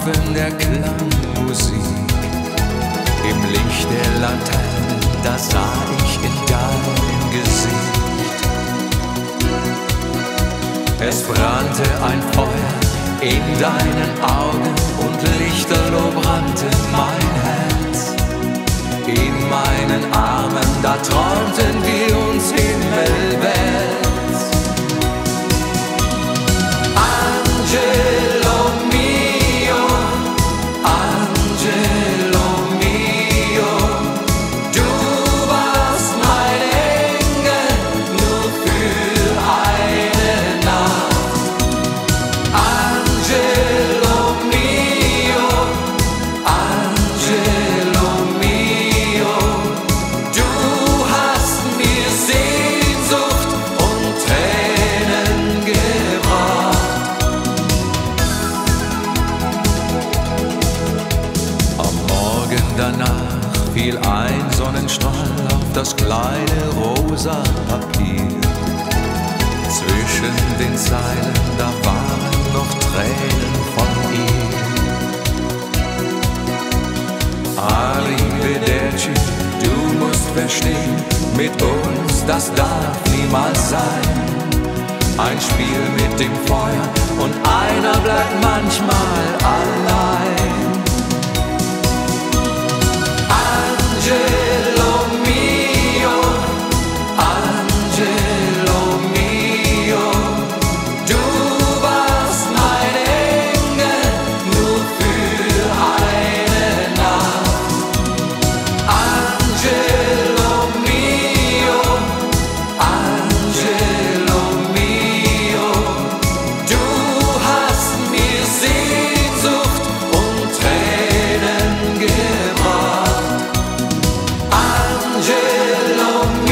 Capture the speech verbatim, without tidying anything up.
Raufen der Klangmusik. Im Licht der Laternen, da sah ich in dein Gesicht. Es brannte ein Feuer in deinen Augen und lichterloh brannte mein Herz. In meinen Armen, da träumten wir uns himmelwärts. Angelo mio, Angelo mio, du warst mein Engel, nur für eine Nacht. Angelo mio, Angelo mio, du hast mir Sehnsucht und Tränen gebracht. Am Morgen danach fiel ein Sonnenstrahl auf das kleine rosa Papier. Zwischen den Zeilen, da waren noch Tränen von ihr. Arrivederci, du musst verstehen, mit uns, das darf niemals sein. Ein Spiel mit dem Feuer und einer bleibt manchmal allein. Angelo mio, Angelo mio, du warst mein Engel, nur für eine Nacht. Angelo mio, Angelo mio, du hast mir Sehnsucht und Tränen gebracht. Angelo